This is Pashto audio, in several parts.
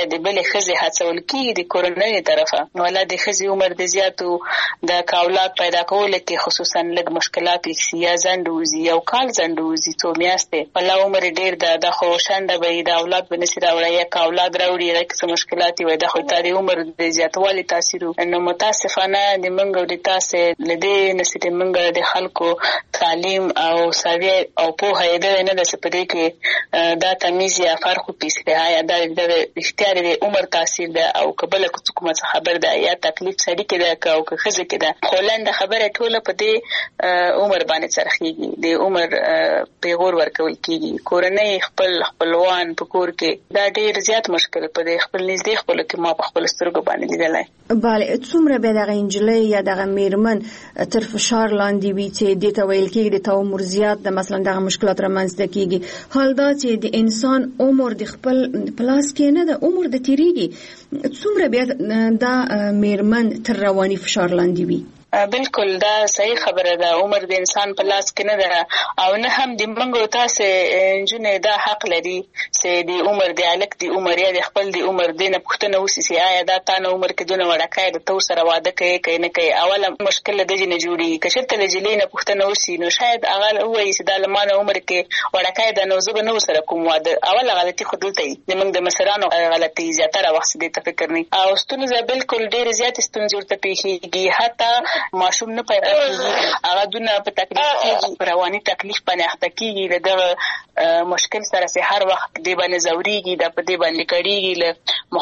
د بلې ښځې هڅول کېږي د کورنۍ طرفه، ولا د ښځې عمر د زیاتو د اولاد پیدا کولو کې خصوصا لږ مشکلات وي یا ځنډ وځي، یو کال ځنډ وځي، څو میاشتې، ولا عمر ډېر ده، دا خو شنډه به وي، د اولاد به نسي راوړی، یا که اولاد راوړي هغې کې څه مشکلات وي، دا خو تا د عمر د زیاتوالي تاثیر و. نو متاسفانه د موږ او د تاسې له دې نسي د موږ د خلکو تعلیم او سویه او پوهه یې دغې نه ده چې په دې کې دا تمیز یا فرق وکړي چې آیا دا رښتیا د عمر تاثیر ده او که بله کومه څه خبر ده یا تکلیف سړي کې ده او که ښځې کې ده. خو لنډه خبره ټوله په دې عمر باندې څرخېږي، د عمر پیغور ورکول کېږي. کورنۍ خپلوان په کور کې دا ډېر زیات مشکل په دې خپل نږدې خپلو کې ما په خپلو سترګو باندې لیدلی. بله، څومره بیا دغه نجلۍ یا دغه میرمن تر فشار لاندې وي چې دې ته ویل کېږي د تا عمر زیات ده، مثلا دغه مشکلات رامنځته کېږي. حال دا چې د انسان عمر د خپل په لاس کې نه ده، عمر د تېرېږي. څومره بیا دا میرمن تر رواني فشار لاندې وي؟ بالکل دا صحیح خبره ده، عمر د انسان په لاس کې نه ده او نه هم د موږ او تاسې نجونې دا حق لري چې د عمر د هلک د عمر یا د خپل د عمر دې نه پوښتنه وشي چې آیا دا تا نه عمر کې دونه وړکی ده، ته ورسره واده کوې که نه کوې. اوله مشکل له دې نه جوړېږي. که چېرته له نجلۍ نه پوښتنه وشي نو شاید هغه ووایي چې دا له ما نه عمر کې وړکی ده، نو زه به نه ورسره کوم واده. اوله غلطي خو دلته وي، زموږ د مشرانو غلطي زیاتره وخت دې ته فکر نه وي. او ستونزه بالکل ډېرې زیاتې ستونزې ورته پېښېږي. حتی ماشوم نه پیدا کېږي، هغه دونه په تکلیف کېږي، په رواني تکلیف باندې اخته کېږي، له دغه مشکل سره چې هر وخت دې باندې ځورېږي، دا په دې باندې کړېږي له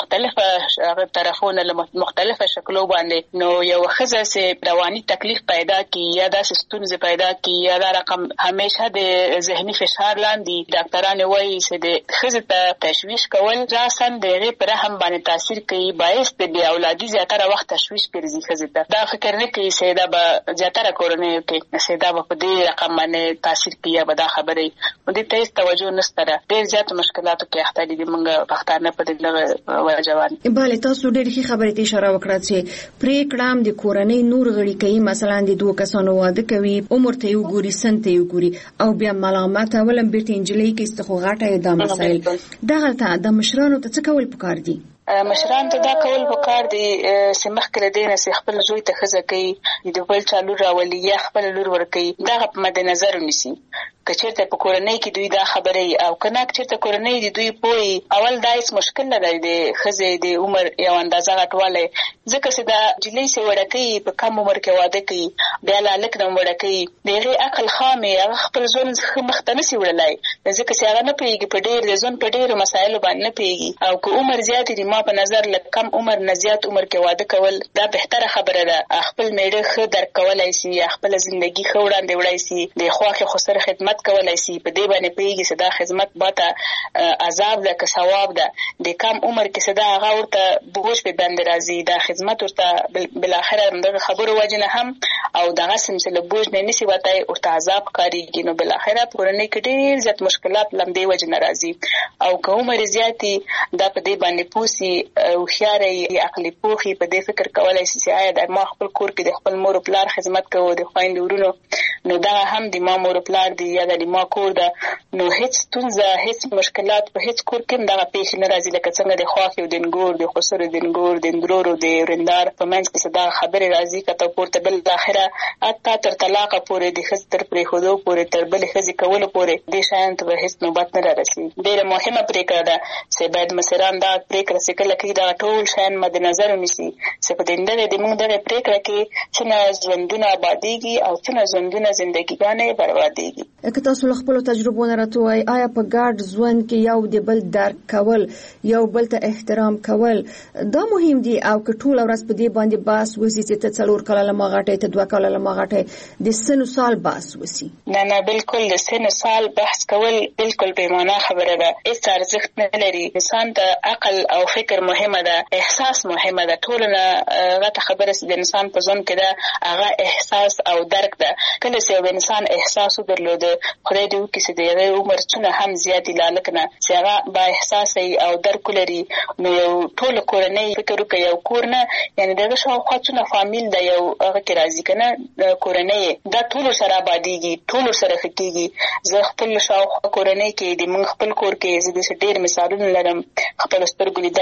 مختلفه طرفونه، له مختلفه شکلو باندې. نو یو ښځه چې رواني تکلیف پیدا کړي یا داسې ستونزې پیدا کړي یا دا رقم همیشه د ذهني فشار لاندې، ډاکټران وایي چې د ښځې ته تشویش کول راساً د هغې په رحم باندې تاثیر کوي، باعث د بې اولادي زیاتره وخت تشویش ګرځي ښځې ته. دا فکر نه کوي چې دا به زیاتره کورنیو کې چې دا به په دې رقم باندې تاثیر کوي یا به دا خبرې دې ته هېڅ توجه نشته ده. ډېر زیاتو مشکلاتو کې اخته دي موږ پښتانه په دغه وجه باندې. بله، تاسو ډېرې ښې خبرې ته اشاره وکړه چې پرېکړه هم د کورنۍ نور غړي کوي. مثلا د دوه کسانو واده کوي، عمر ته یې وګوري، سن ته یې وګوري او بیا ملامت اولم بېرته نجلۍ کې است خو غټه یې دا مسایل. دغلته د مشرانو ته څه کول پکار دي؟ مشران ته دا کول پکار دي چې مخکې له دې نه چې خپل زوی ته ښځه کوي، د بل چا لور راولي یا خپل لور ورکوي، دغه په مد نظر ونیسي. که چېرته په کورنۍ کې دوی دا خبرې او که نه چېرته کورنۍ د دوی پوهي، اول دا هېڅ مشکل نه دی د ښځې د عمر یو اندازه غټوالی، ځکه چې دا نجلۍ چې وړه کوي په کم عمر کې واده کوي، بیا له هلک نه وړه کوي، د هغې عقل خام یې، هغه خپل ژوند ښه مخ ته نسي وړلی، ځکه چې هغه نه پوهېږي په ډېر د ژوند په ډېرو مسایلو باندې نه پوهېږي. او که عمر زیات دي، ما په نظر له کم عمر نه زیات عمر کې واده کول دا بهتره خبره ده. خپل میړه ښه درک کولی سي یا خپله زندګي ښه وړاندې وړی سي، د خواښې خو سره خدمت کولی سي، په دې باندې پوهېږي چې دا خدمت ماته عذاب ده که ثواب ده. د کم عمر کې چې دا هغه ورته بوج په باندې راځي، دا خدمت ورته بالاخره دغه خبرو وجې نه هم او دغسې چې له بوج نه نسي وتی، ورته عذاب ښکارېږي. نو بالاخره په کورنۍ کې ډېر زیات مشکلات له همدې وجې نه راځي. او که عمر زیات وي، دا په دې باندې پوه سي، هوښیاره یې، عقلي پوخ یې، په دې فکر کولی سي چې آیا د ما خپل کور کې د خپل مور و پلار خدمت کوو، د خویندو ورونو، نو دغه هم د ما مور و پلار دی یا د ما کور ده. نو هیڅ ستونزه، هیڅ مشکلات په هیڅ کور کې دغه پیښې نه راځي لکه څنګه د خواښې او د نګور، د خسرو، د نګور، د اندرورو، د ورندار په منځ کې چې دغه خبرې راځي که ته پورته بالاخره حتی تر طلاقه پورې، د ښځې تر پرېښودو پورې، تر بلې ښځې کولو پورې دې شیانو ته به هیڅ نوبت نه رارسېږي. ډېره مهمه پرېکړه ده چې باید مشران دا پرېکړه چې کله کوي دغه ټول شیان مد نظر ونیسي چې په موږ دغه پرېکړه کې څونه ژوندونه ابادېږي او څونه ژوندونه زندګیګانې بربادېږي. که تاسو له خپلو تجربو نه راته وایئ، آیا په ګډ ژوند کې یو د بل درک کول، یو بل ته احترام کول دا مهم دي؟ او که ټوله ورځ په دې باندې بحث وسي چې ته 4 کاله له ما غټه یې، ته 2 کاله له ما غټه یې، د سن و سال بحث وسي؟ نه بالکل د سن و سال بحث کول بالکل بې معنا خبره ده، هېڅ ارزښت نه لري. انسان ته عقل او فکر مهمه ده، احساس مهمه ده. ټوله نه غټه خبره چې د انسان په ژوند کې ده هغه احساس او درک ده. کله چې یو انسان احساس ودرلوده، خدای دې وکړي چې د هغې عمر څونه هم زیات وي له هلک نه، چې هغه با احساسه او درک ولري، نو یو ټوله کورنۍ فکر وکړي، یو کور نه یعنې د هغه شاوخوا څونه فامیل ده یو هغه کې راځي که نه کورنۍ دا ټولو سره ابادېږي، ټولو سره ښه کېږي. زه خپل شاوخوا کورنۍ کې د موږ خپل کور کې زه داسې ډېر مثالونه لرم، خپلو سترګو لیدلی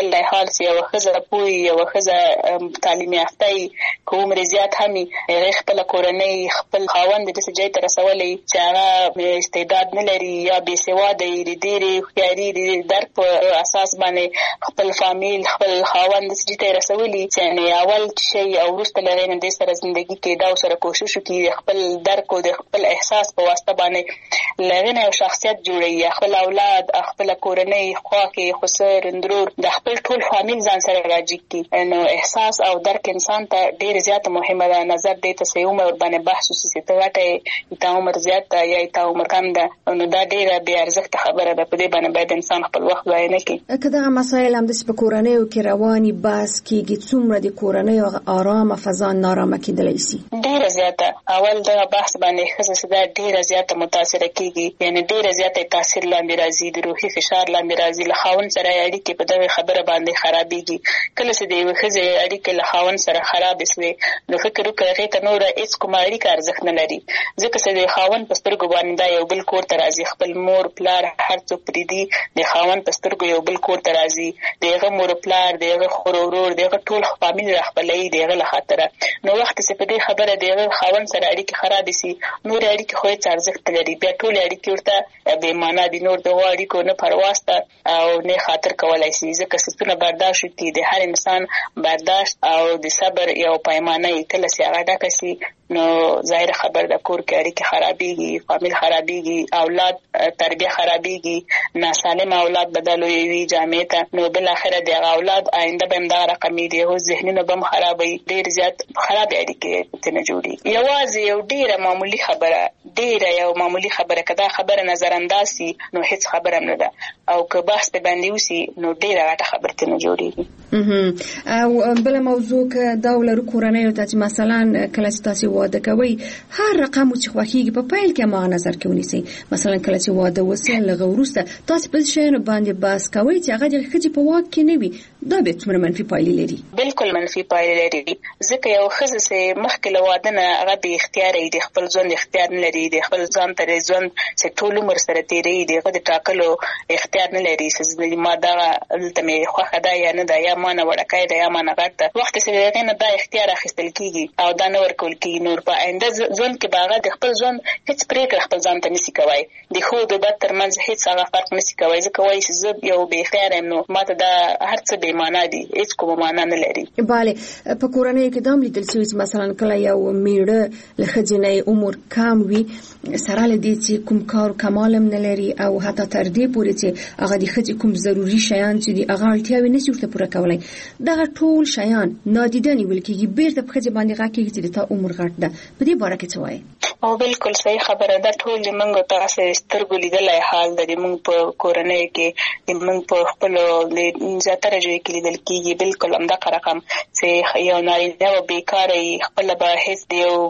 بل حال سی او خزه پوي او خزه تعلیم یافته کو عمر زیات همي خپل کورنۍ خپل خاوند د سجای تر رسولې چې هغه استعداد نه لري یا بې سواده دی ډېری خياري دی در په اساس باندې خپل فامیل خپل خاوند د سجای تر رسولې چې اول شي او وروسته لري د سره ژوندۍ کې دا سره کوشش وکړي خپل درک او د خپل احساس په واسطه باندې لغنه او شخصیت جوړي خپل اولاد خپل کورنۍ خواخي خسر اندرور د خپل ټول فامیل ځان سره راځي کی نو احساس او درک انسان ته ډیر زیات مهمه ده نظر دې ته سې عمر باندې بحث وسې ته واټه ته عمر زیات یا ته عمر کم ده نو دا ډیره بې ارزښت خبره ده په دې باندې باید انسان خپل وخت ضایع نه کړي کله مسائل هم د کورنۍ او کې رواني بس کېږي څومره د کورنۍ او آرامه فضا نارامه کېدلی شي ډیره زیاته اول دا بحث باندې خصوصا دا ډیره زیاته متاثر کیږي یعنی ډیره زیاته تاثیر لاندې راځي د روحي فشار لاندې راځي له خاوند سره اړیکې په دغه خبره باندې خرابېږي کله چې د خزه اړیکې له خاوند سره خراب شي نو فکر وکړئ ته نور هیڅ کوم اړیکه ارزښت نه لري ځکه چې د خاوند په سترګو باندې دا یو بل کور ته راځي خپل مور پلار هر څوک پریدي د خاوند په سترګو یو بل کور ته راځي دغه مور پلار دغه خور ورور دغه ټول فامیل خپلې دغه له خاطر نو وخت چې په دې خبره دغه خاوند سره اړیکې خراب شي نور اړیکې خو هیڅ ارزښت لري بیا ټول اړیکې ورته بې معنا دي نور د اړیکو نه پرواسته او نه خاطر کولای شي ځکه ستونه برداشت کوي د هر انسان برداشت او د صبر یو پیمانه کله چې هغه ډکه شي نو ظاهر خبر د کور کې اړیکې خرابېږي فامیل خرابېږي اولاد تربیه خرابېږي ناسالم اولاد بدلوي وي جامې ته نو بل اخره د اولاد آینده به دا رقمي دی او ذهنونه به خرابوي ډېر زیات خراب اړیکې ته نه جوړي یوازې یو ډېره معمولی خبره ډېره یو معمولی خبره کدا خبره نظر انداز سي نو هیڅ خبره نه ده او که بحث په باندې وسی نو ډېره غټه خبره ته نه جوړيږي او بل موضوع که دا ولر کورنۍ ته مثلا کله چې تاسو واده کوي هر رقم چې خوخيږي په پیل کې ما نظر کې ونیسي مثلا کله چې واده وسه لغه ورسته تاسو په شین باندې بحث کوي چې هغه د خځې په واک کې نه وي دا به څومره منفي پایلې لري بالکل منفي پایلې لري ځکه یو خځه چې مخکې له واده نه هغه به اختیار دی خپل ژوند اختیار نه لري د خپل ځان تر ژوند چې ټول عمر سره تیری دی هغه د ټاکلو اختیار نه لري چې ما دا دلته مې خوخه ده یا نه ده یا ما نه وړکای ده یا ما نه غټه وخت چې دغه نه دا اختیار اخیستل کیږي او دا نور کول کیږي نور په آینده ژوند کې باغه د خپل ژوند هیڅ پریکړه خپل ځان ته نسی کوي د خو د بد ترمنځ هیڅ هغه فرق نسی کوي ځکه وایي چې زه یو بې خیره نو ماته دا هر څه بې معنا دي هیڅ کومه معنا نه لري bale په کورنۍ کې دام لیدل شوی مثلا کله یو میړه له خځینې عمر کم وي سره لدی چې کوم کار کمالم نه لري او حتی تر دې پورې چې هغه د خځې کوم ضروری شیان چې دی هغه اړتیاوي نشي ورته پوره کولای دغه ټول شیان نادیده نیول کېږي بیرته په خځې باندې راکېږي چې د عمر غټ ده په دې باره کې څه وایي او بالکل صحیح خبره ده ټول موږ تاسو سترګو لیدلای حال د موږ په کورنۍ کې موږ په خپل زیاتره ځای کې لیدل کېږي بالکل همدا رقم چې یو نارینه او بیکارې خپل به هیڅ دی او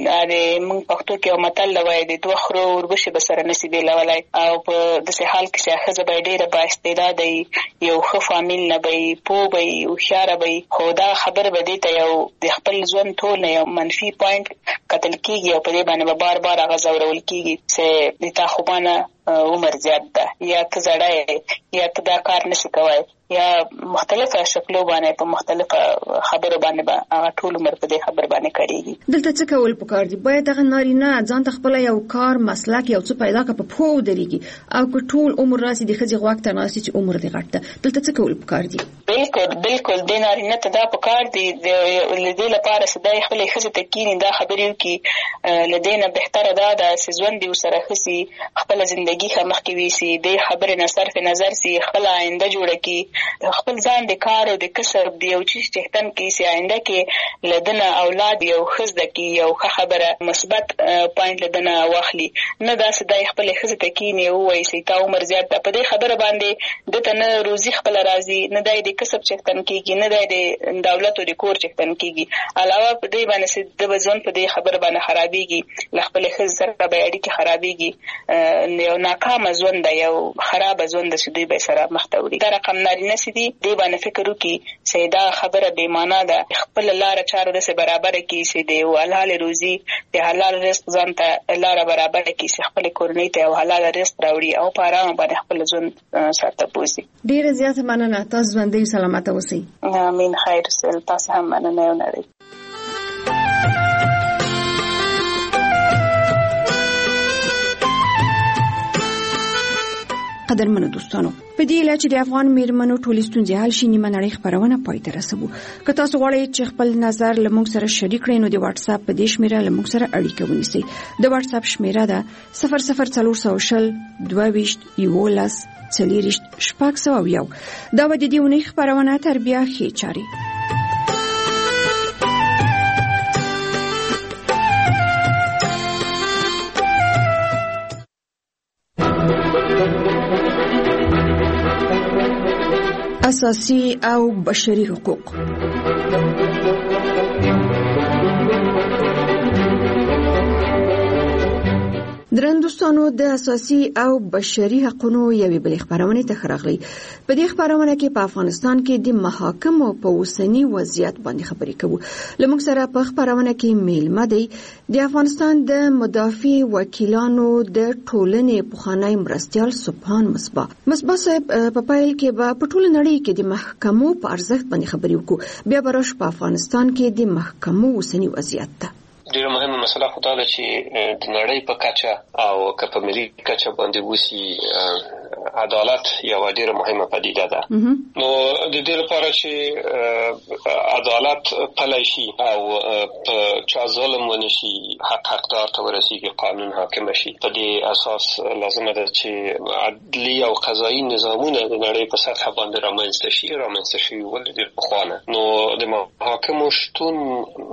موږ پښتو کې یو متل وایي د دوه خرو وربشي بسره نصیب لولای او په داسې حال کې چې خزه به ډیره با استعداد یو ښه فامیل نه وي پوه وي او خيار وي خو دا خبر به دي ته یو د خپل ژوند ټول یو منفي پوینټ قتل کیږي او په دې باندې بار بار هغه زورول کیږي چې د تا خوبانه عمر زیات ده یا ته زړه یا ته دا کار نشي کوای یا مختلفه شکلو باندې په مختلفه خبرو باندې هغه ټول عمر په دې خبر باندې کړيږي دلته څه کول پکار دي باید هغه نارینه ځان ته خپل یو کار مسلک یو څه پیدا کړي په پوه دريږي او که ټول عمر راسي د خځې وخت ناسي چې عمر دې غټ ده دلته څه کول پکار دي بالکل د نارینه ته دا پکار دي د دې لپاره صداي خپل خځې ته کینی دا خبرې وکي لدينا بهتره ده چې ژوند دې سره خسي خپل ژوندۍ خمخ کې ويسي د خبرې نه صرف نظر سي خپل آینده جوړه کی خپل ځان د کار او د کسب دی او چې چهتن کې سي آینده کې لدنه اولاد یو خزده کې یو خبره مثبت پوینټ لدنه واخلي نه دا صداي خپل خزه ته کینی او وایي چې تا عمر زیات په دې خبره باندې د تنه روزي خپل راضي نه دای د کسب چهتن کېږي نه دای د دولت او د کور چهتن کېږي علاوه په دې باندې د وزن په دې خبره باندې خرابېږي خپل خزه سره به اړیکې خرابېږي یو ناکامه ژوند یو خراب ژوند چې دوی به سره مخ ته وړي. دا رقم نارینه چې دي دوی باندې فکر وکړي چې دا خبره بې معنا ده، خپل لاره چاره داسې برابره کړي چې د حلال روزي د حلال رزق ځان ته لاره برابره کړي چې خپل کورنۍ ته یو حلال رزق راوړي او په آرام باندې خپل ژوند سره بوزي. ډیره زیاته مننه. تاسو ژوندۍ سلامت اوسئ. امین. خیر سل. تاسو هم مننه یو نړۍ. قدرمنو دوستانو، په دې اله چې د افغان میرمنو ټولې ستونزې حل شي نیمه نړۍ خبرونه پای ته رسوو. که تاسو غواړئ چې خپل نظر له موږ سره شریک کړئ نو د واتس اپ په دې شمیره له موږ سره اړیکه ونیسئ. د واتس اپ شمیره ده 00400 22 11 40 601. دا و د دې ونې خبرونه تر بیا ښې چاري. اساسي او بشري حقوق. درندوستانو د اساسي او بشري حقوقو یوې بلې خبرونه ته راغلي. په دې خبرونه کې په افغانستان کې د محاکمو په اوسنی وضعیت باندې خبرې کوو. لمونږ سره په خبرونه کې میلمه دی د افغانستان د مدافع وکیلانو د ټولنې پخوانی مرستیال سبحان مصباح صاحب. په پایل کې به په ټول نړۍ کې د محکمو په ارزښت باندې خبرې وکړو. بیا برش په افغانستان کې د محکمو اوسنی وضعیت ته. ډیره مهمه مسله خو دا ده چې د نړۍ په کچه او که په ملي کچه باندې وسی عدالت یو ډیره مهمه پدیده ده. نو د دې لپاره چې عدالت پلی شي او په چا ظلم ونشي، حقدار ته ورسیږي، قانون حاکم شي، په دې اساس لازمه ده چې عدلي او قضایي نظامونه د نړۍ په سطح باندې رامنځته شي ولې ډیر پخوانه. نو د محاکمو شتون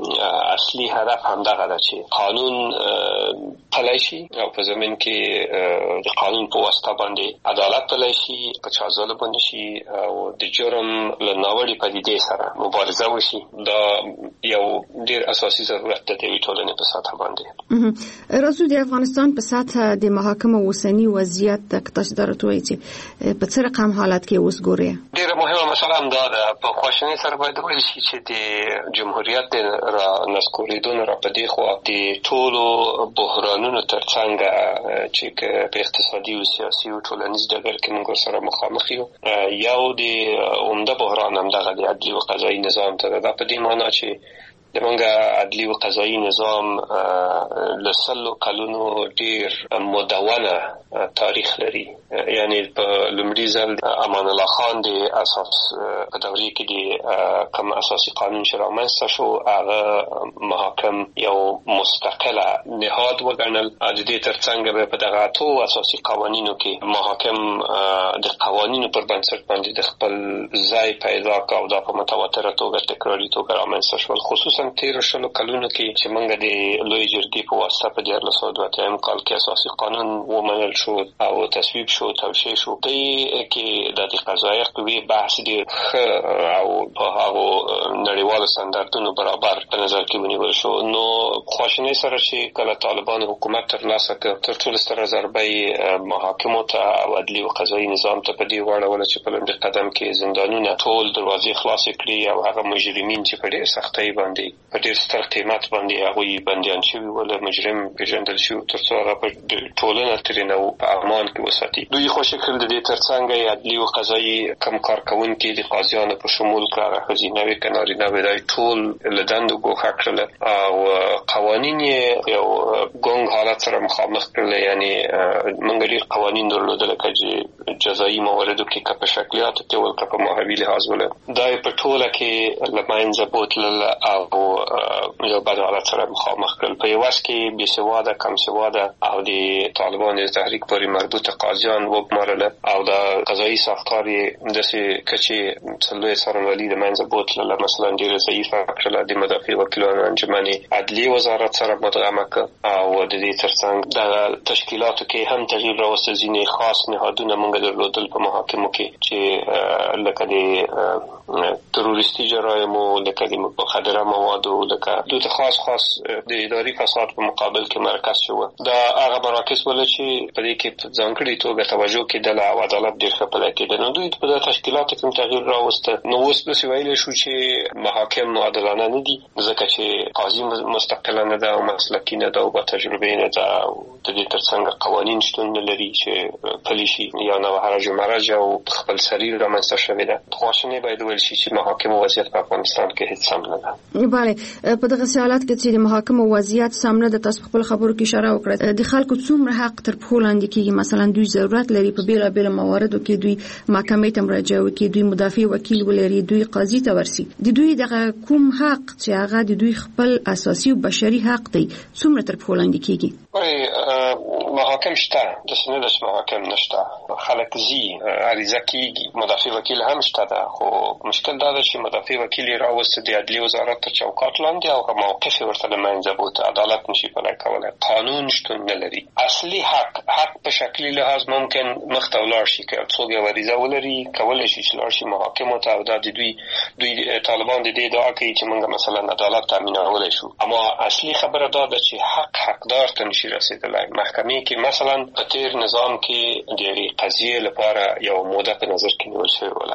اصلي هدف هم دغه ده چې قانون پلی شي او په زمين کې د قانون په واسطه باندې عدالت پلی شي، په چا ظلم ونشي او د جرم له ناوړي پدیدې سره مبارزه وشي. دا یو ډیر اساسي ضرورت ده د ټولنې په سطح باندې. راځو د افغانستان په سطح د محاکمو اوسنی وضعیت د تاسو درتوي چې په څه رقم حالت کې اوس ګوري. ډیره مهمه مسله هم دا ده. په خواشنۍ سره باید ویل شي چې د جمهوریت را نسکوریدون را په دې خو د ټولو بحرانونو ترڅنګ چې په اقتصادي او سیاسي او ټولنیز ډګر کې موږ سره مخامخ یو د عمده بحران هم دغه د عدلي او قضایي نظام ته ده. په دې معنی چې زمونږ عدلي او قضایي نظام له سلو کلونو ډیر مدونه تاریخ لري. یعنی په لومړي ځل امان الله خان د اساس په دورې کې د کوم اساسي قانون چې رامنځته شو هغه محاکم یو مستقله نهاد وګڼل. د دې ترڅنګ به په دغه اتو اساسي قوانینو کې محاکم د قوانینو پر بنسټ باندې د خپل ځای پیدا کاو. دا په متواتره توګه تکراري توګه رامنځته شول. خصوصا 13 کلونو کې چې موږ د لوی جرګې په واسطه په 1902 کال کې اساسي قانون ومنل شو او تصویب شو، توشیح شو. دې کې د قضایي قوې بحث ډېر ښه او په هغو نړیوالو سټنډردونو برابر په نظر کې ونیول شو. نو خواشنۍ سره چې کله طالبان حکومت ترلاسه کړ، تر ټولو ستره ضربه محاکمو ته او عدلي او قضایي نظام ته په دې واړوله چې په لومړي قدم کې زندانونه ټول دروازې خلاصې کړي او هغه مجرمین چې په ډېر سختۍ باندې په ډېر ستر قیمت باندې هغوی بندیان شوي ول، مجرم پیژندل شو، تر څو هغه په ټولنه ترېنه په امان کې وساتي. دوی خوشي کړل د دې ترڅنګ عدلي او قضایي کم کارکوونکي د قاضیانو په شمول کړه، ښځینه وې که نارینه وې، دا ټول له دندو ګوښه کړل او قوانین یې یو ګونګ حالت سره مخامخ کړل. یعنی موږ ډېر قوانین درلودل چې جزایي مواردو کې که په شکلیاتو کې ول که په ماهوي لحاظ ول، دا یې په ټوله کې له منځه بوتلل او یو بد حالت سره مخامخ کړل. په یو وخت کې بېسواده، کم سواده او د طالبانو تحریک پورې مربوطه قاضیان وګمارل او د قضایي ساختار یې داسې کچې څلوېښت څارنوالي د منځه بوتلله. مثلا ډېره ضعیفه کړله. د مدافع وکیلانو انجمن عدلیې وزارت سره مدغمه کړه او د دې ترڅنګ د تشکیلاتو کې هم تغییر راوسته. ځینې خاص نهادونه موږ درلودل په محاکمو کې چې لکه د تروریستي جرایمو، لکه د مخدره موادو، لکه د خاص د اداري فساد په مقابل کې مرکز شو. دا هغه مراکز ول چې په دې کې ځانګړي توګه توجه کېدل او عدالت ډېر ښه پلی کېده. نو دوی په تشکیلاتو کې تغییر راوسته. نو اوس داسې ویلی شو چې محاکم عادلانه نه دي، ځکه چې قاضي مستقله نه ده او مسلکي نه ده او با تجربه نه ده او د دې ترڅنګ قوانین شتون نه لري چې پلي شي یا نه هرج و مرج او خپل سریر رامنځته شوې ده. خواشیني باید ویل شي چې محاکمو وضعیت په افغانستان کې هیڅ سم نه ده. بله، په دغه حالات کې چې د محاکمو وضعیت سم نه ده، تاسو خپل خبرو کې اشاره وکړه، د خلکو څومره حق تر پښو لاندې کېږي. مثلا دوی ضرورت لري په بیلابېلو مواردو کې دوی محکمې ته مراجعه وکړي، دوی مدافع وکیل ولري، دوی قاضي ته ورسي. د دوی دغه کوم حق چې هغه د دوی خپل اساسي او بشري حق دی څومره تر پښو لاندې کېږي؟ محاکم شته، د سند محاکم نشته، خلک زی عریضه کیږي، مدافع وکیل هم شته ده، خو مشکل دا ده چې مدافع وکیل راوست د عدلیه وزارت ته چوکاټ لاندې او موقف ورته له منځه بوت، عدالت نشي پلی کولای، قانون شتون نه لري. اصلي حق په شکلی لحاظ ممکن مخ ته ولاړ شي، که څوک یو عریضه ولري کولای شي چې لاړ شي محاکمو ته او دا د دوی طالبان د دې ادعا کوي چې موږ مثلا عدالت تامینولی شو، اما اصلي خبره دا ده چې حقدار ته نشي رسیدلی. محکمې کې مثلا په تیر نظام کې د قضیې لپاره یو موده په نظر کې نیول شوې وله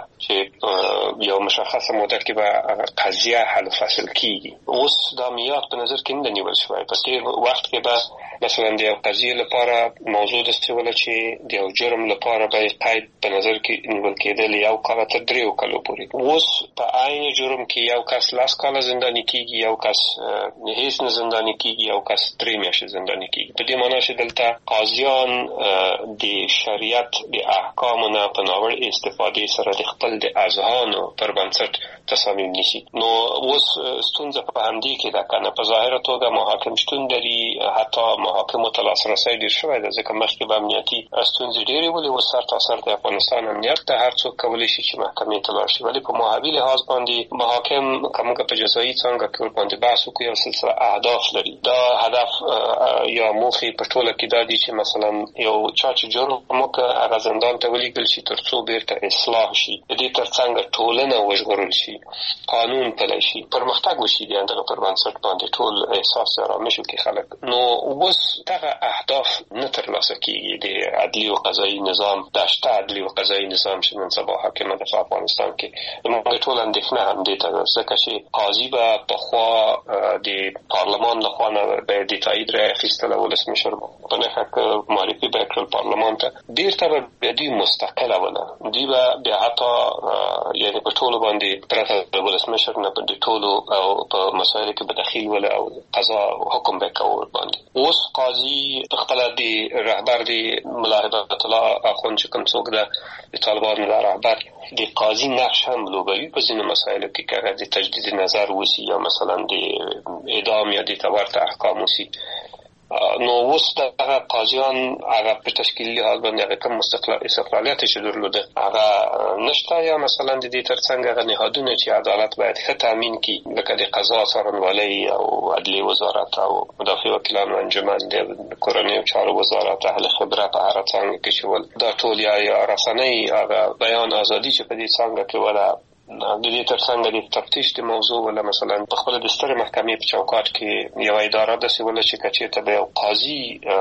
چې یو مشخصه موده کې به قضیه حل فصل کیږي. اوس دا میاد په نظر کې نه نیول شوی. په تیر وخت کې به مثلا د یو قضیې لپاره موضوع داسې وله چې د یو جرم لپاره به قید په نظر کې نیول کېدل یو کال تر 3 کالو پورې. اوس په عین جرم کې یو کس 10 کاله زنداني کیږي، یو کس هیڅ نه زنداني کیږي، یو کس 3 میاشتې زنداني کیږي. په دې معنی چې دلته قاضیان د شریعت د احکامو نه په ناوړه استفادې سره د خپل د اذهانو پر بنسټ تصامیم نیسي. نو اوس ستونزه په همدې کې ده کنه. په ظاهره توګه محاکم شتون لري، حتی محاکمو ته لاسرسی ډېر شوی ده، ځکه مخکې به امنیتي ستونزې ډېرې ولې، اوس سرتاسر د افغانستان امنیت ته هر څوک کولی شي چې محکمې ته لاړ شي. ولې په ماهوي لحاظ باندې محاکم که موږ په جزایي څانګه کې ورباندې بحث وکړو یو سلسله اهداف لري. دا هدف یا موخې په ټوله کې دا دي چې مثلا یو چا چې جرم وکړ هغه زندان ته ولیږل شي تر څو بیرته اصلاح شي، د دې ترڅنګ ټولنه وژغورل شي، قانون پلی شي، پرمختګ وشي، د دغه پر بنسټ باندې ټول احساس آرامش وکړي خلک. نو اوس دغه اهداف نه ترلاسه کېږي. د عدلي او قضایي نظام، د شته عدلي او قضایي نظام چې نن سبا حاکمه ده په افغانستان کې، موږ ټول اندېښنه همدې ته ده، ځکه چې قاضي به پخوا د پارلمان لخوا نه به د تایید رااخیستله، ولسمشر په نښه معرفي به کړل پارلمان ته، بیرته به دوی مستقله وله، دوی به بیا حتی یعنې په ټولو باندې پرته د ولسمشر نه د ټولو او په مسایلو کې به دخیل وله او قضا حکم به کوه باندې. اوس قاضي خپله د رهبر د ملا هدایت الله اخوند چې کوم څوک ده د طالبانو د رهبر د قاضي نقش هم لوبوي په ځینو مسایلو کې، که هغه د تجدید نظر وسي یا مثلا د اعدام یا د ورته احکام وسي. نو اوس دغه قاضیان هغه په تشکیلي لحاظ باندې هغه کوم استقلالیت چې درلوده هغه نشته، یا مثلا د دې ترڅنګ هغه نهادونه چې عدالت باید ښه تامین کړي لکه د قضا څارنوالۍ او عدلیې وزارت او مدافع وکیلانو انجمن، د کورنیو چارو وزارت، اهل خبره په هره څانګه کې چې ول دا ټول یا رسنۍ هغه بیان ازادي چې په دې څانګه کې ولا د دې ترڅنګ د تفتیش د موضوع ولا مثلا په خپل د سترې محکمې په چوکاټ کې یو اداره داسې ولا چې کچې ته به یو قاضي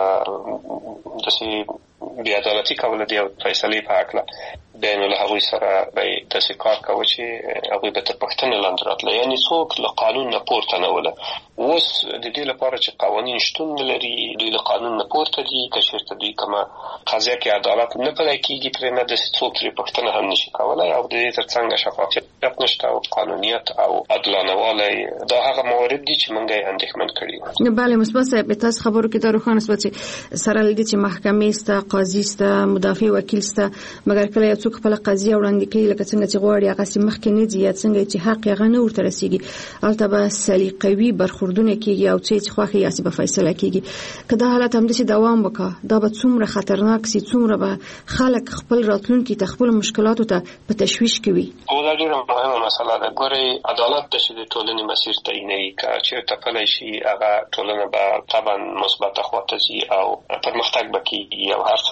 داسې بې عدالتي کوله د یو فیصلې په هکله بین له هغوی سره به داسې کار کوه چې هغوی به تر پوښتنې لاندې راتله، یعنې څوک له قانون نه پورته نه وله. اوس د دې لپاره چې قوانین شتون نه لري، دوی له قانون نه پورته دي، که چېرته دوی کومه قضیه کې عدالت نه پلی کېږي پرې نه داسې څوک ترې پوښتنه هم نشي کولی، او د دې ترڅنګ شفافیت نشته او قانونیت او عادلانه والی، دا هغه موارد دي چې موږ یې اندېښمن کړي وو. بله مصباح صاحب، تاسو خبرو کې دا روښانه شوه چې سره له دې چې محکمې شته، قاضي شته، مدافع وکیل شته، مګر کله یو څوک خپله قضیه وړاندې کوي لکه څنګه چې غواړي هغسې مخکې نه ځي، یا څنګه چې حق یې هغه نه ورته رسېږي، هلته به سلیقوي برخوردونه کېږي او څه یې چې خوښ یې هسې به فیصله کېږي. که دا حالت همداسې دوام وکړه دا به څومره خطرناک سي، څومره به خلک خپل راتلونکي ته خپلو مشکلاتو ته په تشویش کوي. دا ډېره مهمه مسله ده. ګورئ، عدالت د چې د ټولنې مسیر تعینوي، که چېرته پلی شي هغه ټولنه به طبعا مثبته خواته ځي او پرمختګ به کېږي او هر څه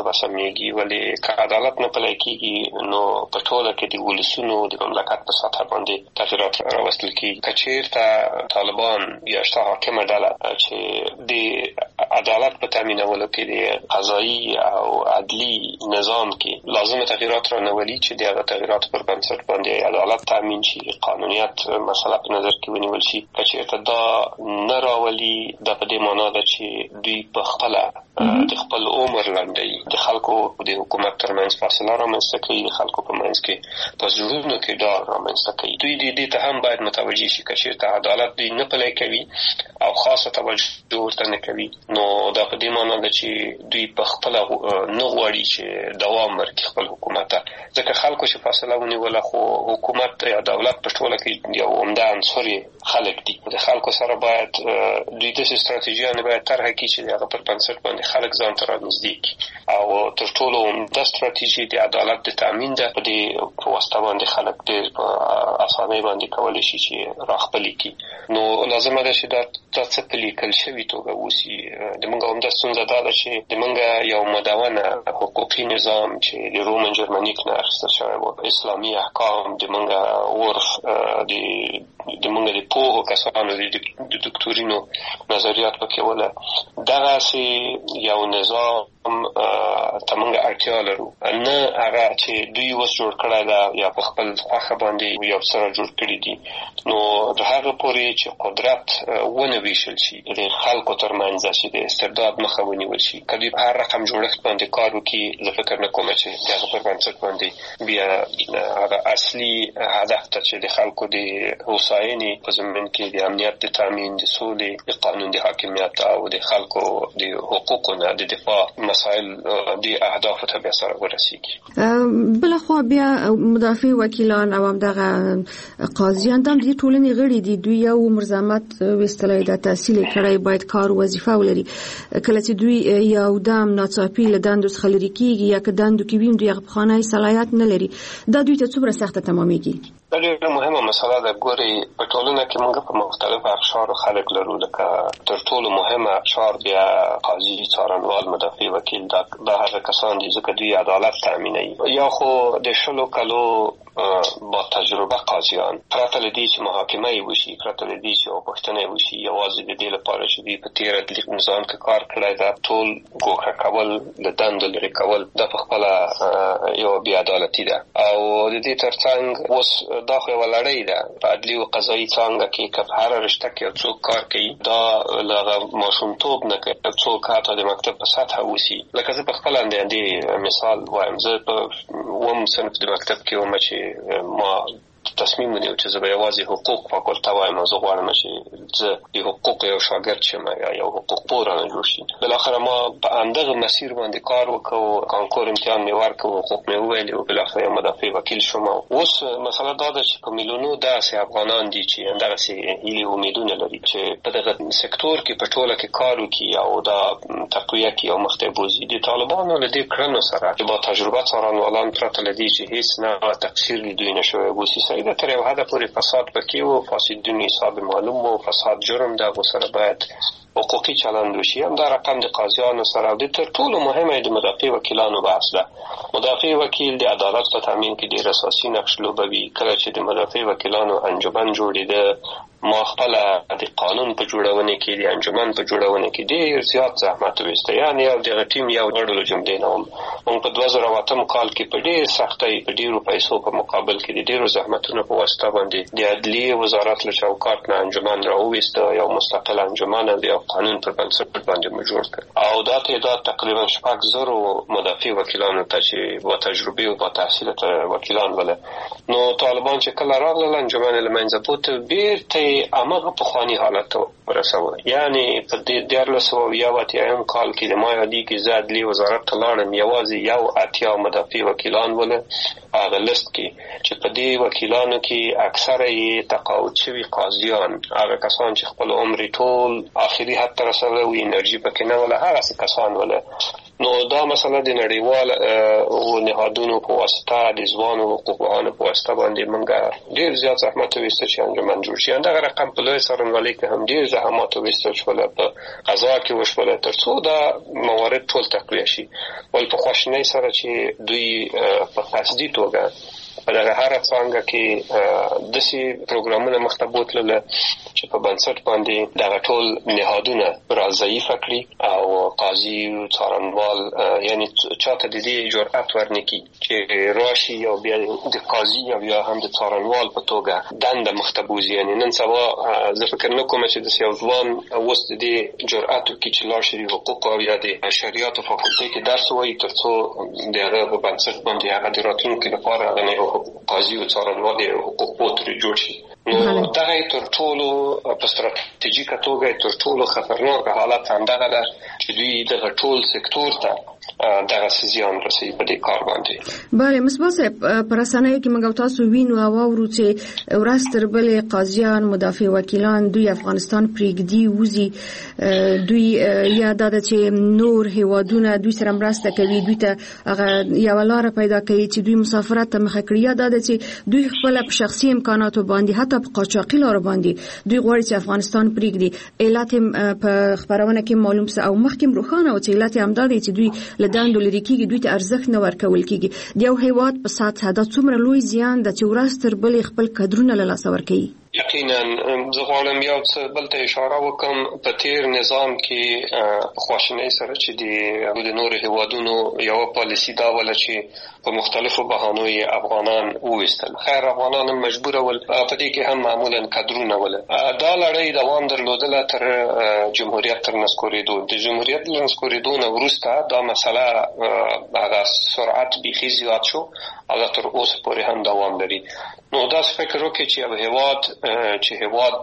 به سمېږي. ولې که عدالت نه پلی کېږي نو په ټوله کې د ولسونو د مملکت په سطحه باندې تغیرات راوستل کېږي. که چېرته طالبان یا شته حاکمه ډله چې د عدالت په تامینولو کې د قضایي او عدلي نظام کې لازمه تغیرات رانولي چې د هغه تغیراتو پر بنسټ باندې عدالت تامین شي، قانونیت مسله په نظر کې ونیول شي. که چېرته دا نه راولي دا په دې معنا ده چې دوی په خپله د خپل عمر لنډوي، د خلکو د حکومت ترمنځ فاصله رامنځته کوي، د خلکو په منځ کې په زړونو کې ډار رامنځته کوي. دوی دې ته هم باید متوجه شي که چېرته عدالت دوی نه پلی کوي او خاصه توجه ورته نه کوي نو دا په دې معنا ده چې دوی په خپله نه غواړي چې دوام ورکړي خپل حکومت ته، ځکه خلکو چې فاصله ونیوله خو حکومت یا دولت په ټوله کې یو عمده عنصر خلک دي. د خلکو سره باید دوی داسې ستراتیژیانې باید طرحه کړي چې د هغه پر بنسټ باندې خلک ځان ته رانږدې کړي او تر ټولو عمده ستراتیژي د عدالت د تامین ده. په دې په واسطه باندې خلک ډېر په اسانۍ باندې کولی شي چې راخپلې کړي. نو لازمه ده چې دا څه په لیکل شوي توګه وسي. زموږ عمده ستونزه دا ده چې زموږ یو مدونه حقوقي نظام چې د رومن جرمنیک نه اخیستل شوی و، اسلامي احکام، زموږ عرف، زموږ د پوهو کسانو د دکتورینو نظریات پکې وله، دغسې یو نظام ته موږ اړتیا لرو، نه هغه چې دوی اوس جوړ کړی ده یا په خپل خوښه باندې یو سره جوړ کړي دي. نو د هغه پورې چې قدرت ونه ویشل شي د خلکو ترمنځ چې د استبداد مخه ونیول شي، که دوی په هر رقم جوړښت باندې کار وکړي، زه فکر نه کوم چې د هغه پر بنسټ باندې بیا هغه اصلي هدف ته چې د خلکو د هوساینې په ضمن کې د امنیت د تامین، د سولې، د قانون د حاکمیت او د خلکو د حقوقو نه د دفاع مسائل د اهدافو ته بیا سره ورسیږي. بلخوا بیا مدافع وکیلان او همدغه قاضیان د دې ټولنې غړي دي، دوی یو مرزامت وستلای د تحصیل کړای باید کار وظیفه ولري. کله چې دوی یو دم ناڅاپي له دندو څخه لري کیږي یا که دندو کې ویم دوی هغه بخانه صلاحیت نه لري، دا دوی ته څومره سخته تمامېږي؟ دا ډېره مهمه مسله ده. ګورئ په ټولنه کې موږ په مختلفو اقشارو خلک لرو، لکه تر ټولو مهمه اقشار بیا قاضي، څارنوال، مدافع وکیل، دا هغه کسان دي ځکه دوی عدالت تامینوي. یا خو د 20 کالو با تجربه قاضیان پرته له دې چې محاکمه یې وشي، پرته له دې چې پوښتنه یې وشي، یوازې د دې لپاره چې دوی په تېر عدلي نظام کې کار کړی ده، ټول ګوښه کول، د دندو لرې کول، دا په خپله یو بې عدالتي ده. او د دې ترڅنګ اوس دا خو یوه لړۍ ده په عدلي او قضایي څانګه کې، که په هره رشته کې یو څوک کار کوي دا له هغه ماشومتوب نه که څوک حتی د مکتب په سطحه اوسي. لکه زه په خپله د مثال وایم، زه په 1 صنف د مکتب کې وم چې ما تصمیم ونیو چې زه به یوازې حقوق فاکولته وایم او زه غواړم چې زه د حقوق یو شاګرد شم یا یو حقوق پوه رانه جوړ شي. بالاخره ما په همدغه مسیر باندې کار وکړ، کانکور امتحان مې ورکړ، حقوق مې وویلې او بالاخره یو مدافع وکیل شوم. اوس مسله دا ده چې په میلیونو داسې افغانان دي چې همدغسې هیلې او امیدونه لري چې په دغه سکتور کې په ټوله کې کار وکړي او دا تقویه کړي او مخته بوځي. د طالبانو له دې کړنو سره با تجربه څارنوالان پرته له دې چې هیڅ نه تقصیر د دوی نه شوی بوسي سیده تر یو حده پورې فساد پکې و، فاسدون حساب معلوم و، فساد جرم ده، و سره باید حقوقي چلند وشي. هم دا رقم د قاضیانو سره د تر ټولو مهمه د مدافع وکیلانو بحث ده. مدافع وکیل د عدالت په تامین کې ډېر اساسي نقش لوبوي. کله چې د مدافع وکیلانو انجمن جوړېده، ما خپل د قانون په جوړونه کې، د انجمن په جوړونه کې ډېر زیات زحمت ویسته. یعنی یو دغه ټیم یو غړو جملې نه وم. موږ په 2008 کال کې په ډېر سختۍ، په ډېرو پیسو په مقابل کې د ډېرو زحمتونو په واسطه باندې د عدلیې وزارت له چوکاټ نه انجمن راوویسته، یو مستقل انجمن د یو قانون پر بنسټ باندې مو جوړ کړ. او دا تعداد تقریبا 6,000 مدافع وکیلانو ته چې با تجربه او با تحصیل وکیلان وله. نو طالبان چې کله راغلل انجمن له منځه بوته، بیرته امغه پخوانی حالت ته ورسوه. یعنی په 1980 کال کې د ما یادې کې زه عدلي وزارت ته لاړم، یوازې 80 مدافع وکیلان وله هغه لست کې چې په دې وکیلانو کې اکثره یې تقاعد شوي قاضیان، هغه کسان چې خپل عمر ټول آخري حد ته رسولی و، انرژي پکې نه وله، هغسې کسان وله. نو دا مسله د نړیوال نهادونو په واسطه د ځوانو حقوقپوهانو په واسطه باندې موږ ډېر زیات زحمت وایستو چې انجمن جوړ شي. دغه رقم په لوی څارنوالۍ کې هم ډېر زحمت وایستل شول، په قضا کې وشول تر څو دا موارد ټول تقویه شي. ول په خواشینۍ سره چې دوی په قصدي توګه په دغه هر څنګه کې داسې پروګرامونه مخته بوتلل چې په بنسټ باندې دغه ټول نهادونه را ضعیف کړي او قاضي او څارنوال یعنی چاته د دې جرأت ورنکړي چې راشي او بیا د قاضي او یا هم د څارنوال په توګه دنده مخته بوزي. یعنی نن سبا زه فکر نه کوم چې د یو ځوان اوس د دې جرأت وکړي چې لاړ شي حقوق او یا د شریعت فاکولټي کې درس وایي تر څو دغه په بنسټ باندې هغه د راتلونکي لپاره هغه قاضي او څارنوال د حقوقو تر جوړ شي. نو دغه تر ټولو په ستراتیژیکه توګه تر ټولو خطرناک حالت همدغه ده چې دوی دغه ټول سکتور ته دغه زیان رسوي په دې کار باندې. بله مصباح صاحب، په رسنیو کې موږ تاسو وینو او اورو چې ورځ تر بلې قاضیان، مدافع وکیلان دوی افغانستان پرېږدي وځي، دوی یا دا چې نور هیوادونه دوی سره مرسته کوي، دوی ته هغه یوه لاره پیدا کوي چې دوی مسافرت ته مخه کړي، یا دا چې دوی خپل په شخصي امکاناتو باندې حتی په قاچاقي لارو باندې دوی غواړي چې افغانستان پرېږدي. علت په خبرونه کې معلوم څه او مخکې روښانه و چې علت همدا دی چې دوی له دندو لري کېږي، دوی ته ارزښت نه ورکول کېږي. د یو هیواد په سطحه دا څومره لوی زیان ده چې ورځ تر بلې خپل کدرونه له لاسه ورکوي. یقینا زه غواړم یو څه بل ته اشاره وکم. په تیر نظام کې خواشینۍ سره چې د نورو هیوادونو یو پالیسی دا ولا چې په مختلفو بهانو یې افغانان وویستل. خیر افغانان هم مجبور ول، په دې کې هم معمولا کدرونه ول. دا لړۍ دوام درلودله تر جمهوریت تر نسکورېدو. د جمهوریت تر نسکورېدو نه وروسته دا مسله هغه سرعت بیخي زیات شو او تر اوسه پورې هم دوام لري. نو دا فکر وکړي چې یو هیواد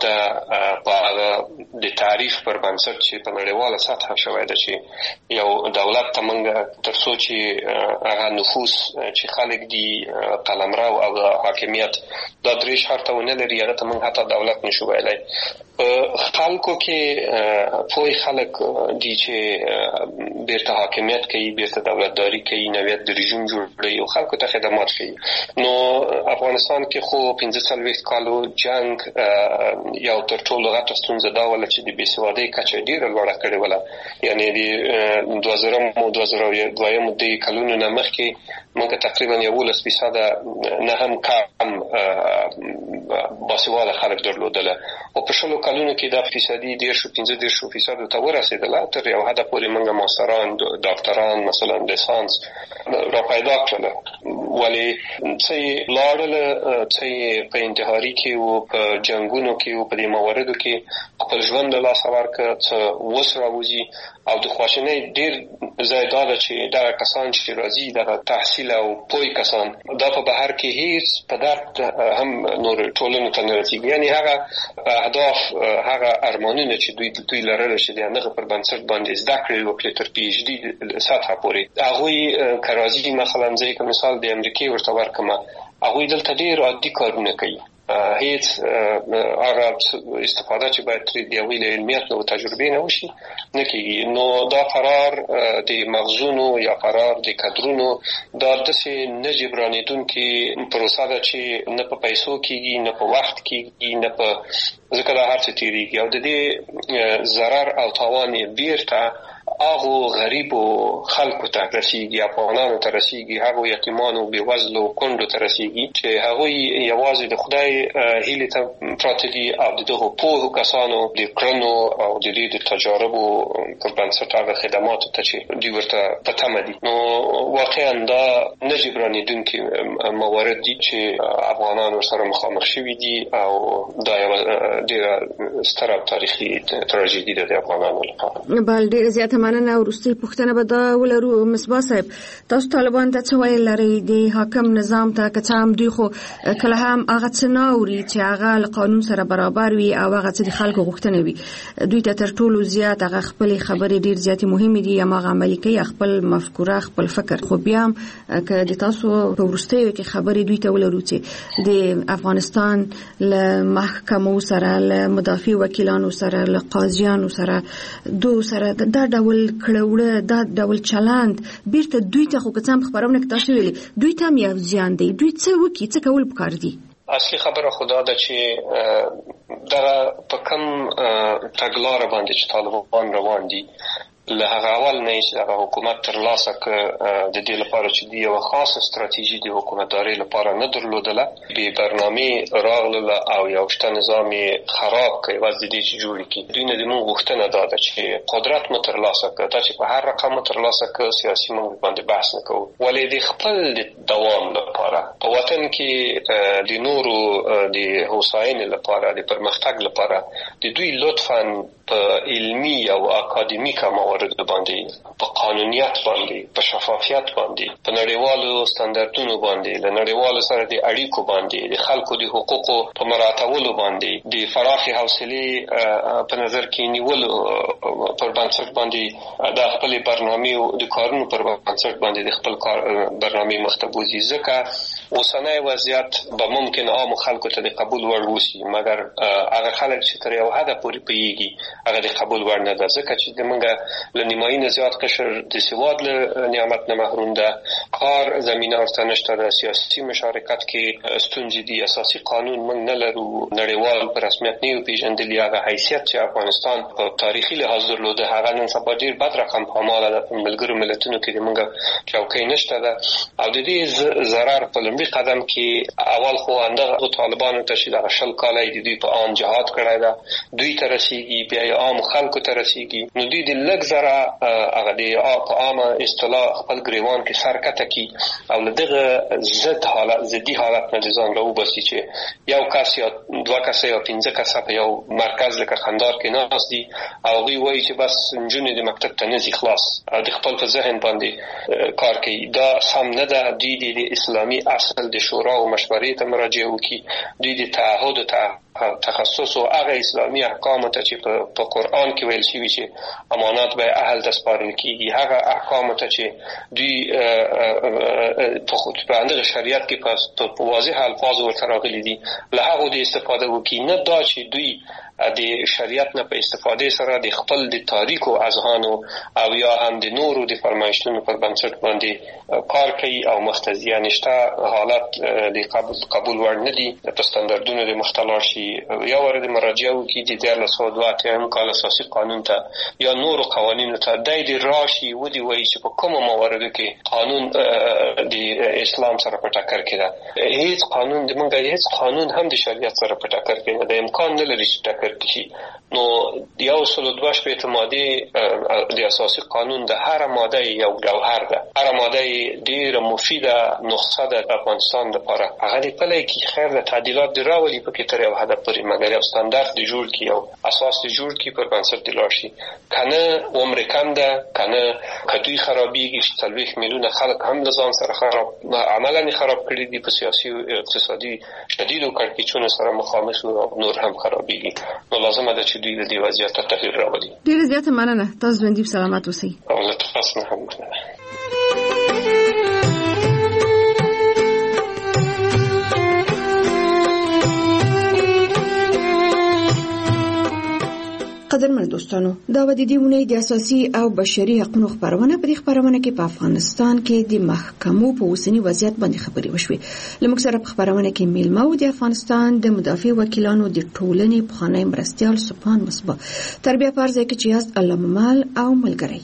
د تعریف پر بنسټ چې په نړیواله سطحه شوی ده چې یو دولت ته موږ تر څو چې هغه نفوس چې خلک دي قلمرو او حاکمیت دا درې شرطه ونه لري، هغه ته موږ حتی دولت نشو ویلی. خلکو کې پوی خلک دي چې بیرته حاکمیت کوي، بیرته دولتداري کوي، نویت د رژیم جوړوي او خلکو ته خدمات کوي. نو افغانستان کې خو 45 کالو جنگ یو تر ټولو غټه ستونزه دا ولا چې د بېسوادۍ کچه ډېره لوړه کړې وله. یعنی د 2002 د کلونو نه مخکې موږ تقریبا 11% نه هم کم باسواده خلک درلودله او په شلو کلونو کې دا فیصدي 15% ته ورسېدله. تر یو حده پورې موږ ماستران، ډاکټران مثلا لیسانس را پیدا کړل، ولی څه لاړل څه په انتحاري کې او په جنگونو کې او په دې مواردو کې خپل ژوند له لاسه ورکړ، څه اوس راوځي. او د خواشینۍ ډېر ځای دا ده چې دغه کسان چې راځي دغه تحصیل او پوی کسان دا په بهر کې هیڅ په درد هم نور ټولنو ته نه رسېږي. یعنی هغه اهداف، هغه ارمانونه چې دوی لرل چې د هغه پر بنسټ باندې زده کړې وکړي تر پی ایچ ډي سطحه پورې، هغوی که راځي مثلا زه که مثال د امریکې ورته ورکړم، هغوی دلته ډېر عادي کارونه کوي، هیڅ هغه استفاده چې باید ترې د یوې له علمیت او تجربې نه وشي نه کېږي. نو دا فرار د مغزونو یا فرار د کدرونو دا داسې نه جبرانېدونکې پروسه ده چې نه په پیسو کېږي، نه په وخت کېږي، نه په ځکه دا هر څه تېرېږي او د دې ضرر او تاوان یې بیرته هغو غریبو خلکو ته رسیږي، افغانانو ته رسیږي، هغو یتیمانو، بېوزلو کونډو ته رسیږي چې هغوی یوازې د خدای هیلې ته پراته دي او د دغو پوهو کسانو د کړنو او د دې د تجاربو پر بنسټ هغه خدماتو ته چې دوی ورته په تمه دي. نو واقعا دا نه جبرانېدونکي موارد دي چې افغانان ورسره مخامخ شوي دي او دا یوه ډېره ستره او تاریخي تراژیدي ده د افغانانو لپاره. بل ډېره زیاته مننه. وروستۍ پوښتنه به دا ولرو مصباح صاحب، تاسو طالبان ته څه ویل لرئ د حاکم نظام ته؟ که څه هم دوی خو کله هم هغه څه نه اوري چې هغه له قانون سره برابر وي او هغه څه د خلکو غوښتنې وي. دوی ته تر ټولو زیات هغه خپلې خبرې ډېر زیاتې مهمې دي، هماغه عملي کوي خپل مفکوره، خپل فکر. خو بیا هم که د تاسو په وروستیو کې خبرې دوی ته ولرو چې د افغانستان له محکمو سره، له مدافع وکیلانو سره، له قاضیانو سره، دو سره دا ډول ډول کړوړه دا ډول چلند بیرته دوی ته خو کڅام خبرونه کې تاسو ویلي دوی ته یو ځان دی دوی څه وکړي څه کول پکار دي اصلي خبره خدا ده چې دغه په کوم تګلاره باندې چې طالبان روان دي له هغه اول نه چې هغه حکومت ترلاسه د دې لپاره چې دی یو خاصه ستراتیژي د حکومتداري لپاره نه درلودله به برنامه راغله او یو شته نظام خراب کوي وځ دې چې جوړ کی دوی نه د موږ غوښتنه ده چې قدرت مو ترلاسه کړه چې په هر رقم ترلاسه کړه سیاسي موږ باندې بحث نه کوو ولې د خپل دوام لپاره په وطن کې د نورو د هوساینې لپاره د پرمختګ لپاره د دوی لطفاً په علمي او اکاډمیک موارد باندې په قانونیت باندې په شفافیت باندې په نړیوالو ستاندردونو باندې له نړیوالو سره د اړیکو باندې د خلکو د حقوقو په مراعاتولو باندې د فراخي حوصله په نظر کې نیولو پر بنسټ باندې د خپل برنامه او د کارونو پر بنسټ باندې د خپل برنامه مختبوزي ځکه اوسنۍ وضعیت به ممکن عام خلکو ته د قبول وړ وسی مګر هغه خلک چې تر یو حد پورې پیږي هغه د قبول وړ نه ده ځکه چې دمنګه لنیمایي نه زیات قشر د سواد له نعمت نه محروم ده کار زمينه ورته نشته د سیاسي مشارکت کې ستونزې دي اساسي قانون موږ نه لرو نړیوال په رسمیت نه پیژندل هغه حیثیت چې افغانستان په تاریخي لحاظ درلوده هغه نن سبا ډیر بد رقم په ماله د ملګرو ملتونو کې موږ چوکۍ نشته ده او د دې ضرر په لومړي قدم کې اول خو اندغه طالبانو ته چې د شل کالای د دوی په ان جهاد کړای ده دوی ته رسیدي بیا عام خلکو ته رسیدي نو دوی د لږ زره هغه د عامه اصطلاح خپل ګریوان کې سرکته کی او دغه ضدي حالت نه ځان راو باسي چې یو کس یا دوه کس یا 15 کس په یو مرکز لکه خندار کې ناس دي او دوی وایي چې بس جنونه د مکتب ته نه ځي خلاص د خپل په ذهن باندې کار کوي دا سم نه ده دوی د اسلامي اصل د شورا او مشورې ته مراجعه وکړي دوی د تعهد تخصص او هغه اسلامي احکام ته چې په قرآن کې ویل شوی چې امانات به اهل ته سپارل کیږي هغه احکام ته چې دوی په خود په اندازه شریعت کې په واضح الفاظ ورته راغلي دي له هغه د استفاده وکړي نه دا چې دوی د شریعت نه په استفاده سره د خپل د تاریخو اذهانو او یا هم د نورو د فرمایشتونو پر بنسټ باندې کار کوي او مختزیه نشته حالت د قبول وړ نه دي د ستاندردونو د مختلار شي یا ورته مراجعه وکړي د 1902 کال اساسي قانون ته یا نورو قوانینو ته د راشي ودی وایي چې په کومه مواردو کې قانون د اسلام سره په ټکر کې ده هیڅ قانون د منګه هیڅ قانون هم د شریعت سره په ټکر کې نه د امکان نه لري چې ټکر کشي نو یو سلو دوش په اعتمادي د اساسي قانون د هر ماده یو جوهر ده هر ماده ډیره مفیده نقطه ده د افغانستان لپاره هغه په لای کې خیر د تعدیلات دراولي په کې تر یو هدف پورې مګر یو ستاندارد دی جوړ کی او اساس دی جوړ کی پر بنسټ دی لاشي کنه عمر کم ده کنه کدوې خرابېږي 30 میلیونه خلک هم ځان سره خراب عملاً خراب کړي دي په سیاسي او اقتصادي شدیدو کړکېچونو سره مخامخ او نور هم خرابېږي نو لازم ده چې دوی د دې وضعیت تغییر راولي ډېر زیاته مننه تاسو ژوندۍ سلامات اوسئ او له تاسو نه هم مننه قدرمن دوستانو دا و د دې ونې د اساسي او بشري حقوقو خبرونه په دې خبرونه کې په افغانستان کې د محکمو په اوسنی وضعیت باندې خبرې وشوي لمک سره په خبرونه کې میلمه او د افغانستان د مدافع وکیلانو د ټولنې پخوانی مرستيال سپان مصباح تربیه پرځای کې چې یاست علامه مال او ملګری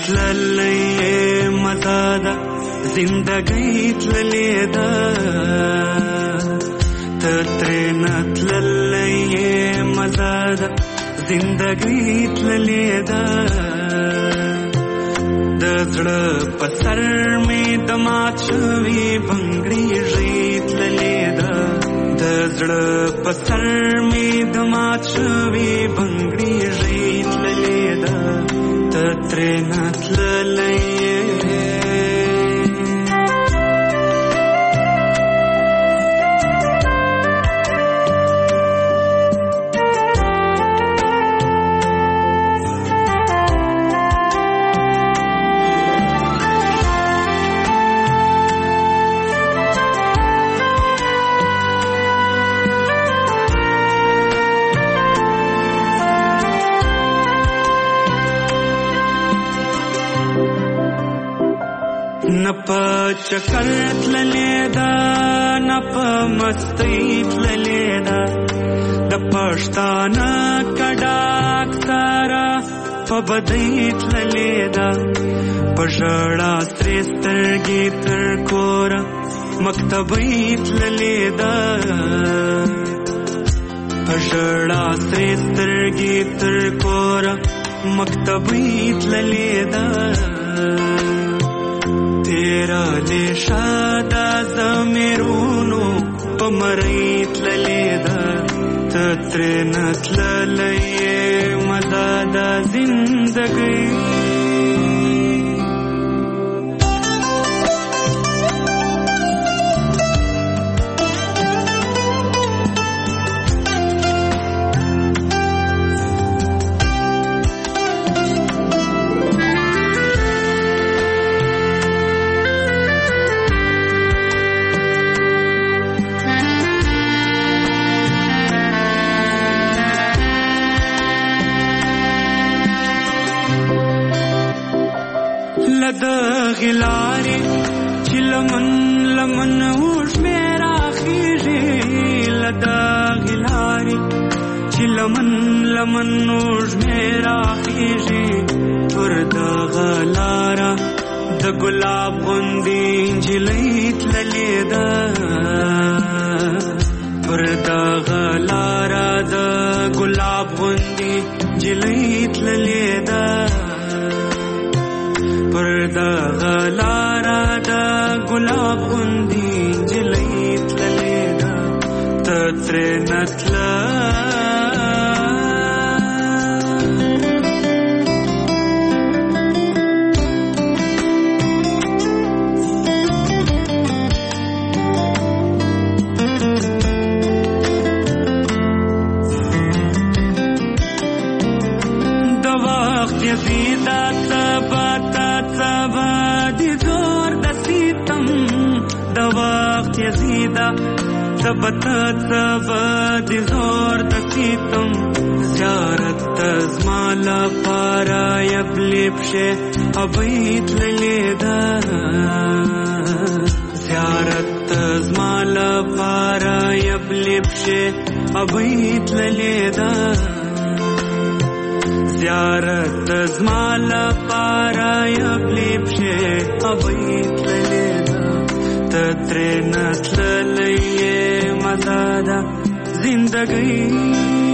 تللی مزه ده زندګۍ تللی ده ته ترېنه تللی مزه ده زندګۍ تللی ده د زړه په سر مې د مات شوي بنګړي ژۍ تللی ده د زړه په سر مې د مات شوي بنګړي ژۍ تللی ده ته ترېنه تللی چکر تللی دا نه په مستی تللی دا د پښتانه کډاک سره په بدۍ تللی دا په ژړا سرې سترګې تر کوره مکتبۍ تللی دا په ژړا سرې سترګې تر کوره مکتبۍ تللی دا تیرا لیشا دا زمیرونو پا مریت للیدا تترینت للی مزا دا زندگی غلاري چې لمن لمن اوش میرا خیږي لدا غلاري چې لمن لمن اوش میرا خیږي پر دا غلارا د ګلاب غوندي نجلۍ تللې ده پر دا غلارا د ګلاب غوندي نجلۍ تللې ده پر دا غلارا دا گلاب غوندي نجلۍ تللې ده ته ترېنه تله د وخت یزیدا ثبت ثبت زور د سیتم زیارت زمالا پارا یبلب شه ابیت لیدا زیارت زمالا پارا یبلب شه ابیت لیدا زیارت زمالا پارا یبلب شه ابیت لیدا تترینه تللی مزه ده زندگی